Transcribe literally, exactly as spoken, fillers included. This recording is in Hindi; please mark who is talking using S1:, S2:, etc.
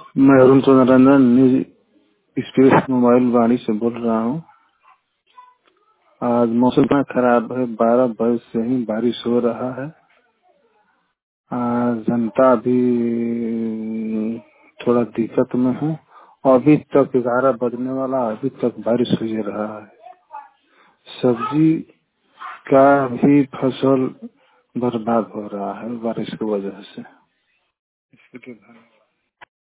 S1: मैं Arun Chandran news space mobile Vaani से बोल रहा हूँ। आज मौसम इतना खराब है, बारह बजे से ही बारिश हो रहा है। आज जनता भी थोड़ा दिक्कत में है। अभी तक ग्यारह बजने वाला, अभी तक बारिश हो ही रहा है। सब्जी का भी फसल बर्बाद हो रहा है बारिश की वजह से। इसके बाद